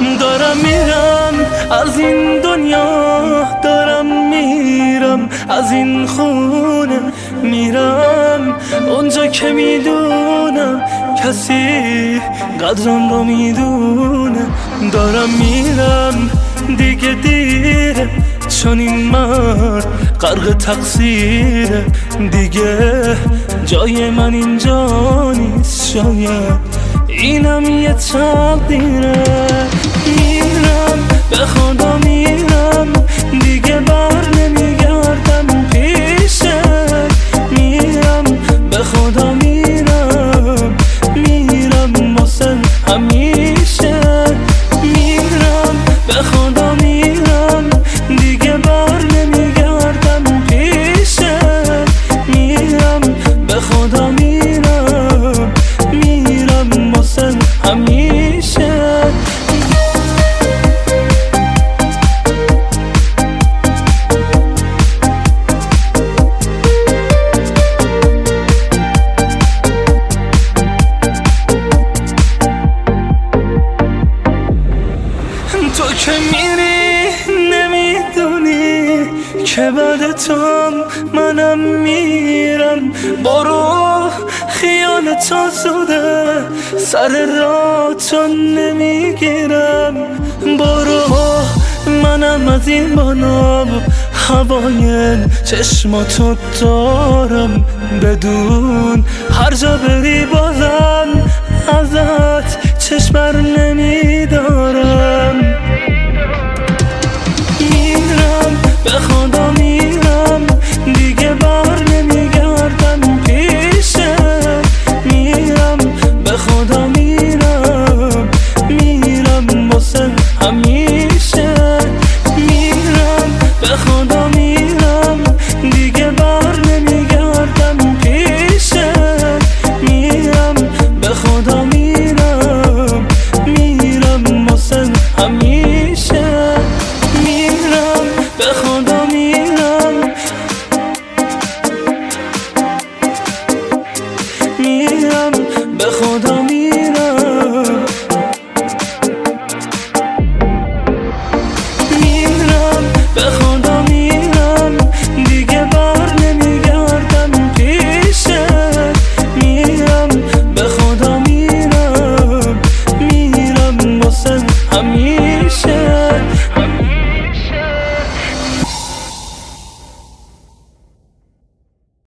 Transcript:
دارم میرم از این دنیا، دارم میرم از این خونه، میرم اونجا که میدونم کسی قدرم رو میدونه. دارم میرم دیگه دیره، چون این مرد غرق تقصیره، دیگه جای من اینجا نیست، شاید اینم یه تقدیره. میرم به خدا میرم، دیگه بر نمیگردم پیشه. میرم به خدا میرم، میرم واسه همیشه. میرم به خدا میرم، دیگه بر نمیگردم پیشه. میرم به خدا میرم، میرم واسه همیشه. تو که میری نمیدونی که بعد تو منم میرم. برو خیال تو زوده، سر راه تو نمیگیرم. برو منم از این بالا هوای چشماتو دارم، بدون هر جا بری بازم ازت چشم بر نمیدارم.